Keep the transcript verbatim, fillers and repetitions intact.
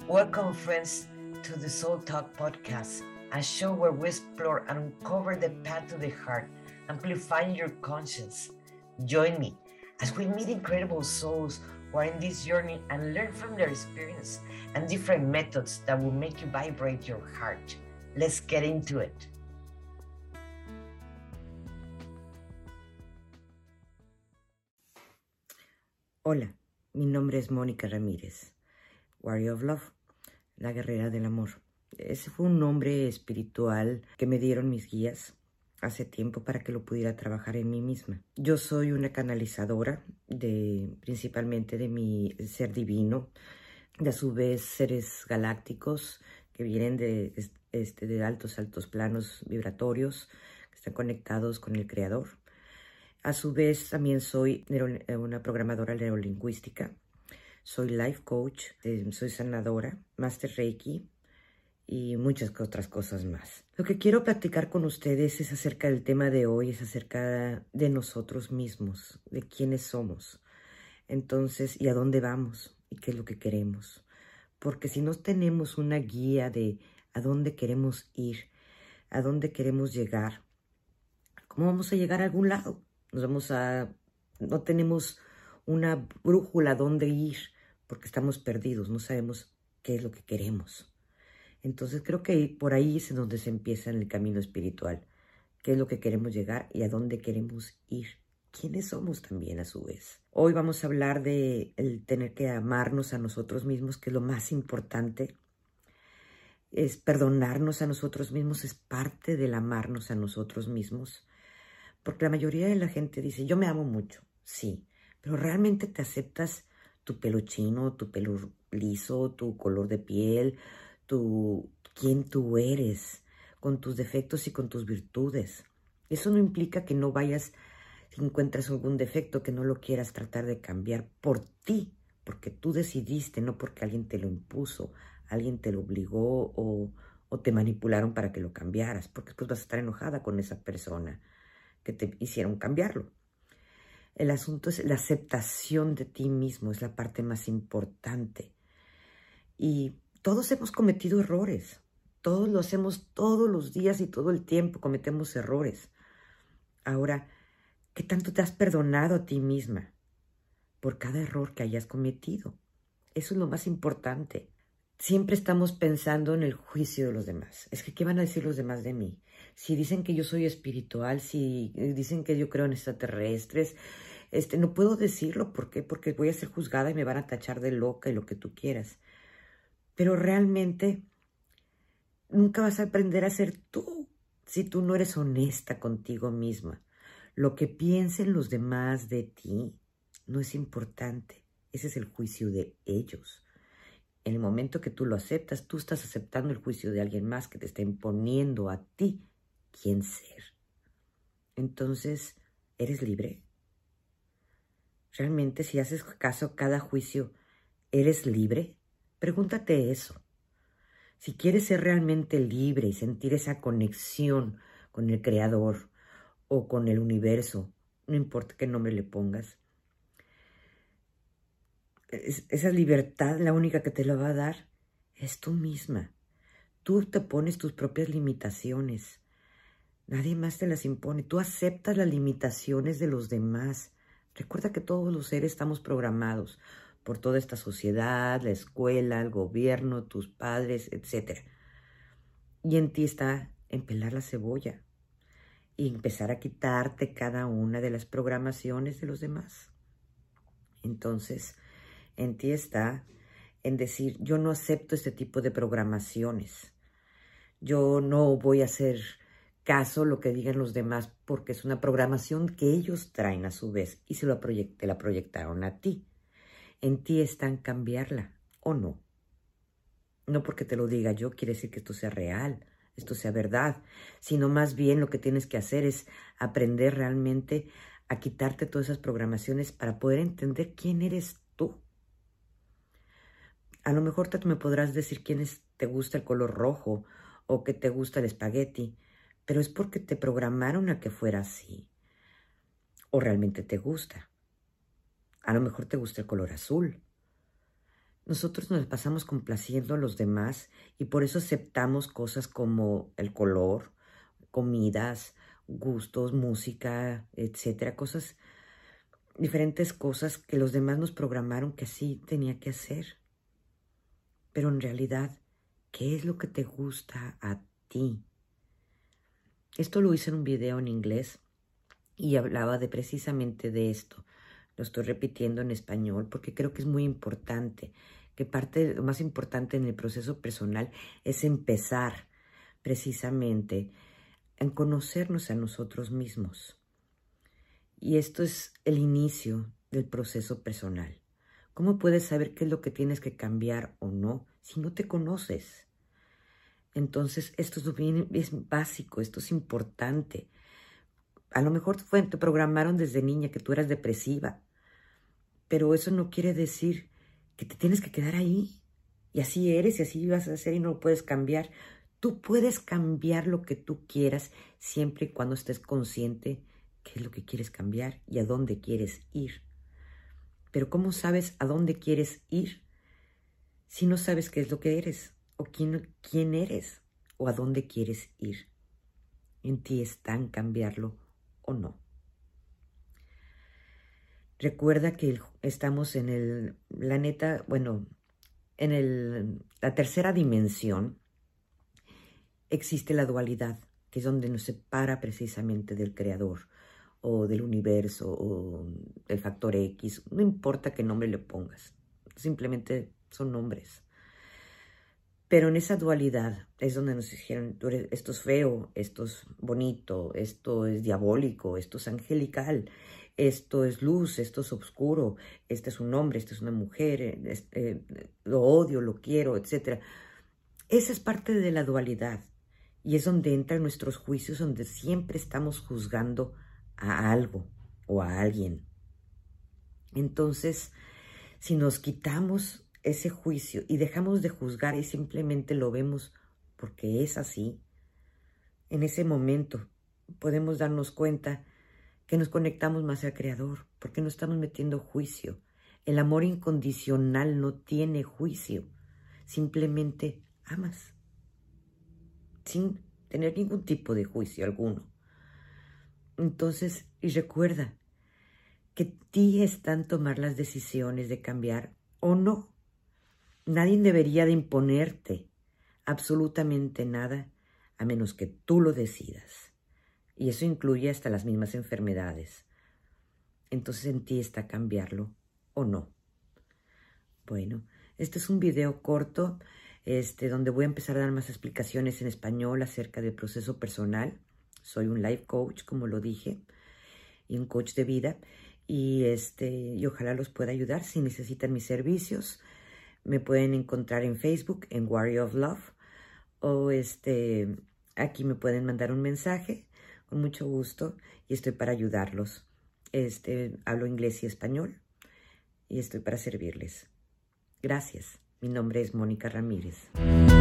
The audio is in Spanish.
Welcome, friends, to the Soul Talk podcast, a show where we explore and uncover the path to the heart, amplifying your conscience. Join me as we meet incredible souls who are in this journey and learn from their experience and different methods that will make you vibrate your heart. Let's get into it. Hola, mi nombre es Mónica Ramírez, Warrior of Love, la guerrera del amor. Ese fue un nombre espiritual que me dieron mis guías hace tiempo para que lo pudiera trabajar en mí misma. Yo soy una canalizadora de, principalmente de mi ser divino, de a su vez seres galácticos que vienen de, este, de altos, altos planos vibratorios que están conectados con el Creador. A su vez, también soy una programadora neurolingüística, soy life coach, eh, soy sanadora, master Reiki y muchas otras cosas más. Lo que quiero platicar con ustedes es acerca del tema de hoy, es acerca de nosotros mismos, de quiénes somos, entonces, y a dónde vamos y qué es lo que queremos. Porque si no tenemos una guía de a dónde queremos ir, a dónde queremos llegar, ¿cómo vamos a llegar a algún lado? Nos vamos a, no tenemos una brújula a dónde ir porque estamos perdidos, no sabemos qué es lo que queremos. Entonces creo que por ahí es donde se empieza en el camino espiritual, qué es lo que queremos llegar y a dónde queremos ir, quiénes somos también a su vez. Hoy vamos a hablar de el tener que amarnos a nosotros mismos, que es lo más importante, es perdonarnos a nosotros mismos, es parte del amarnos a nosotros mismos. Porque la mayoría de la gente dice, yo me amo mucho, sí, pero ¿realmente te aceptas tu pelo chino, tu pelo liso, tu color de piel, tu, quién tú eres, con tus defectos y con tus virtudes? Eso no implica que no vayas, si encuentras algún defecto, que no lo quieras tratar de cambiar por ti, porque tú decidiste, no porque alguien te lo impuso, alguien te lo obligó o, o te manipularon para que lo cambiaras, porque después vas a estar enojada con esa persona que te hicieron cambiarlo. El asunto es la aceptación de ti mismo, es la parte más importante. Y todos hemos cometido errores, todos lo hacemos todos los días y todo el tiempo cometemos errores. Ahora, ¿qué tanto te has perdonado a ti misma por cada error que hayas cometido? Eso es lo más importante. Siempre estamos pensando en el juicio de los demás. Es que, ¿qué van a decir los demás de mí? Si dicen que yo soy espiritual, si dicen que yo creo en extraterrestres, este, no puedo decirlo. ¿Por qué? Porque voy a ser juzgada y me van a tachar de loca y lo que tú quieras. Pero realmente nunca vas a aprender a ser tú si tú no eres honesta contigo misma. Lo que piensen los demás de ti no es importante. Ese es el juicio de ellos. En el momento que tú lo aceptas, tú estás aceptando el juicio de alguien más que te está imponiendo a ti quién ser. Entonces, ¿eres libre? ¿Realmente, si haces caso a cada juicio, eres libre? Pregúntate eso. Si quieres ser realmente libre y sentir esa conexión con el Creador o con el universo, no importa qué nombre le pongas, esa libertad, la única que te la va a dar es tú misma. Tú te pones tus propias limitaciones. Nadie más te las impone. Tú aceptas las limitaciones de los demás. Recuerda que todos los seres estamos programados por toda esta sociedad, la escuela, el gobierno, tus padres, etcétera. Y en ti está en pelar la cebolla y empezar a quitarte cada una de las programaciones de los demás. Entonces, en ti está en decir, yo no acepto este tipo de programaciones. Yo no voy a hacer caso lo que digan los demás porque es una programación que ellos traen a su vez y se lo proyect- te la proyectaron a ti. En ti está en cambiarla o no. No porque te lo diga yo quiere decir que esto sea real, esto sea verdad, sino más bien lo que tienes que hacer es aprender realmente a quitarte todas esas programaciones para poder entender quién eres tú. A lo mejor tú me podrás decir quién es, te gusta el color rojo o que te gusta el espagueti, pero es porque te programaron a que fuera así. O realmente te gusta. A lo mejor te gusta el color azul. nosotros nos pasamos complaciendo a los demás y por eso aceptamos cosas como el color, comidas, gustos, música, etcétera, cosas, diferentes cosas que los demás nos programaron que así tenía que hacer. Pero en realidad, ¿qué es lo que te gusta a ti? Esto lo hice en un video en inglés y hablaba de precisamente de esto. Lo estoy repitiendo en español porque creo que es muy importante, que parte de lo más importante en el proceso personal es empezar precisamente en conocernos a nosotros mismos. Y esto es el inicio del proceso personal. ¿Cómo puedes saber qué es lo que tienes que cambiar o no si no te conoces? Entonces, esto es, bien, es básico, esto es importante. A lo mejor fue, te programaron desde niña que tú eras depresiva, pero eso no quiere decir que te tienes que quedar ahí. Y así eres, y así vas a ser y no lo puedes cambiar. Tú puedes cambiar lo que tú quieras siempre y cuando estés consciente qué es lo que quieres cambiar y a dónde quieres ir. Pero ¿cómo sabes a dónde quieres ir si no sabes qué es lo que eres o quién, quién eres o a dónde quieres ir? En ti está en cambiarlo o no. Recuerda que estamos en el planeta, bueno, en el, la tercera dimensión existe la dualidad, que es donde nos separa precisamente del Creador o del universo o del factor X. No importa qué nombre le pongas, simplemente son nombres. Pero en esa dualidad es donde nos dijeron, esto es feo, esto es bonito, esto es diabólico, esto es angelical, esto es luz, esto es oscuro, este es un hombre, esta es una mujer, este, lo odio, lo quiero, etcétera. Esa es parte de la dualidad y es donde entran nuestros juicios, donde siempre estamos juzgando a algo o a alguien. Entonces, si nos quitamos ese juicio y dejamos de juzgar y simplemente lo vemos porque es así, en ese momento podemos darnos cuenta que nos conectamos más al Creador, porque no estamos metiendo juicio. El amor incondicional no tiene juicio, simplemente amas, sin tener ningún tipo de juicio alguno. Entonces, y recuerda que ti está en tomar las decisiones de cambiar o no. Nadie debería de imponerte absolutamente nada a menos que tú lo decidas. Y eso incluye hasta las mismas enfermedades. Entonces en ti está cambiarlo o no. Bueno, este es un video corto este, donde voy a empezar a dar más explicaciones en español acerca del proceso personal. Soy un life coach, como lo dije, y un coach de vida. Y, este, y ojalá los pueda ayudar. Si necesitan mis servicios, me pueden encontrar en Facebook, en Warrior of Love. O este, aquí me pueden mandar un mensaje, con mucho gusto. Y estoy para ayudarlos. Este, hablo inglés y español. Y estoy para servirles. Gracias. Mi nombre es Mónica Ramírez.